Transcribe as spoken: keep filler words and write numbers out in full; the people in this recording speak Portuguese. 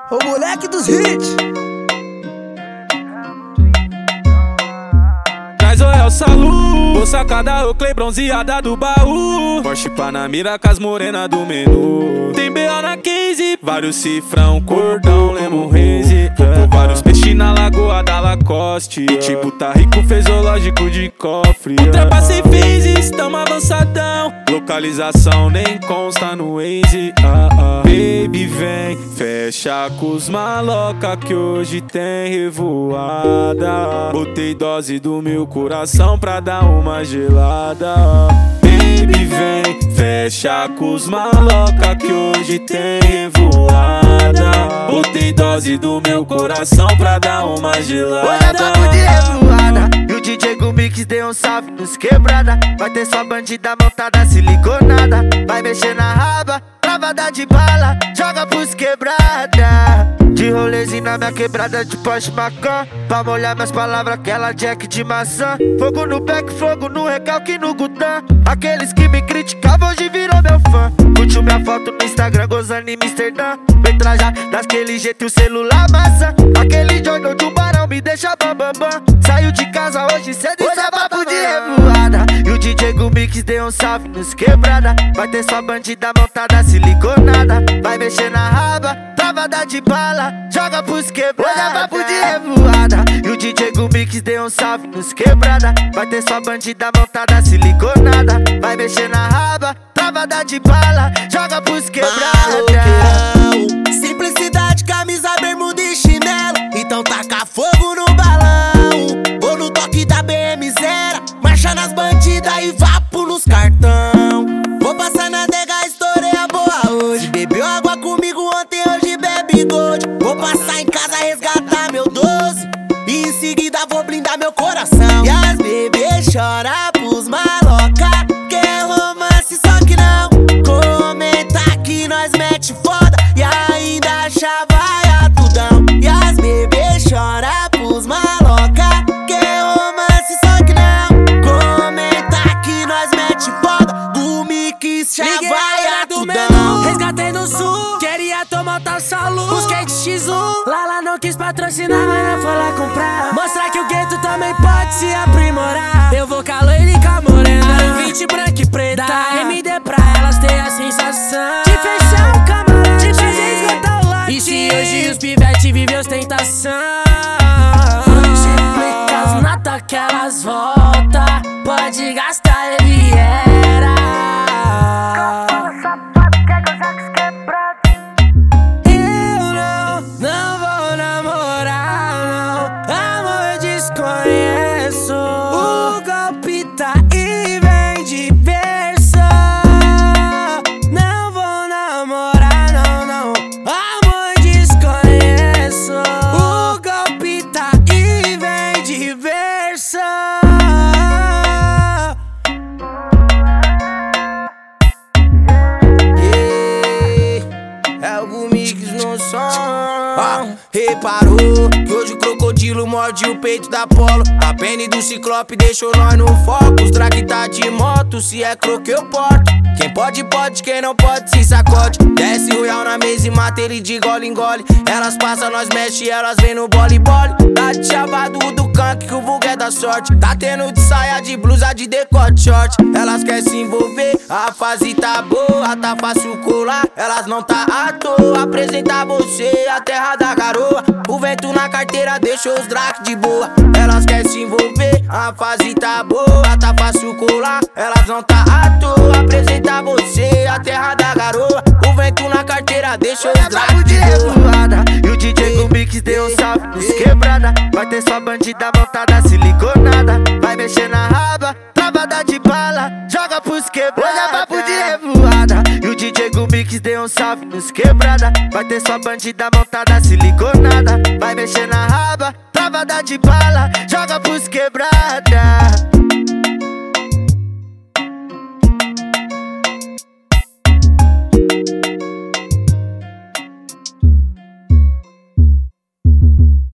O moleque dos hits. Traz o El Salu, vou sacada, o Clay bronzeada do baú. Porsche Panamera com as morena do menu. Tem B O na quinze, vários cifrão, cordão, lemon raise. Popô vários peixes na lagoa da Lacoste. Tipo, tá rico, fez o lógico de cofre. Ultrapassei phases, tamo avançadão. Localização nem consta no Waze. ah, ah. Baby vem, fecha com os maloca que hoje tem revoada. Botei dose do meu coração pra dar uma gelada. Baby vem, fecha com os maloca que hoje tem revoada. Botei dose do meu coração pra dar uma gelada. Olha papo de revoada. E o D J Gumix deu um salve nos quebrada. Vai ter sua bandida montada siliconada. Vai mexer na raba, travada de bala, joga pros quebrada. De rolezinho na minha quebrada de Porsche Macan, pra molhar minhas palavras, aquela jack de maçã. Fogo no back, fogo no recalque e no gutan. Aqueles que me criticavam hoje virou meu fã. Curtiu minha foto no Instagram gozando em Amsterdã. Vem trajar daquele jeito e o celular massa. Aquele jornal de um barão me deixa bambambam. Bam, bam. Saiu de casa hoje cedo e é papo de revoada. E o D J Gumix deu um salve nos quebrada. Vai ter sua bandida montada siliconada. Vai mexer na raba, travada de bala, joga pros quebrada. Olha papo de revoada. E o D J Gumix deu um salve nos quebrada. Vai ter sua bandida montada siliconada. Vai mexer na raba, travada de bala, joga pros quebrada. Simplicidade, camisa, bermuda e chinelo. Então taca fogo no balão. Vou no toque da B M zero, marcha nas bandidas e vapo nos cartão. Vou passar na adega, estourei a boa hoje. Bebeu água comigo ontem, hoje bebe gold. Vou passar em casa, resgatar meu doze. E em seguida vou blindar meu coração. E as bebês choram pros maloca, quer romance só que não. Comenta que nós mete foda e ainda chavaia tudão. E as bebês choram pros maloca, quer romance só que não. Comenta que nós mete foda, Gumix chavaia tudão. Resgatei no sul, queria tomar tal salu. Busquei de X um, Lala não quis patrocinar, mas não foi lá comprar. Mostrar que o gueto também pode se aprimorar. Eu vou com a loira e com a morena, vinte branca e preta. Da M D pra elas ter a sensação de fechar o camarote, de fazer esgotar o lote. E se hoje os pivete vivem ostentação, multiplica as notas que elas voltam. Pode gastar Riviera. Desconheço, o golpe tá e vem de berço. Não vou namorar, não, não. Amor, desconheço, o golpe tá e vem de berço. É o Gumix no som. Ah, reparou que hoje o crocodilo morde o peito da Polo. A pene do Ciclope deixou nós no foco. Os track tá de moto, se é croque eu porto. Quem pode, pode, quem não pode, se sacode. Desce o real na mesa e mata ele de gole em gole. Elas passam, nós mexe, elas vem no bole bole. Tá de chavado do canque que o vulgo é da sorte. Tá tendo de saia, de blusa, de decote short. Elas querem se envolver, a fase tá boa, tá fácil colar. Elas não tá à toa, apresentar você a terra da garoa. O vento na carteira deixou os drac de boa. Elas querem se envolver, a fase tá boa, tá fácil colar. Elas não tá à toa, apresentar você a terra da garoa. O vento na carteira deixou os drac de boa. E o D J Gumix deu um salve nos quebrada. Vai ter sua bandida montada siliconada. Vai mexer na raba, travada de bala, joga pros quebrada. Olha papo de revoada. E o D J Gumix deu um salve nos quebrada. Vai ter sua bandida montada siliconada. Vai mexer na raba, travada de bala, joga pros quebrada.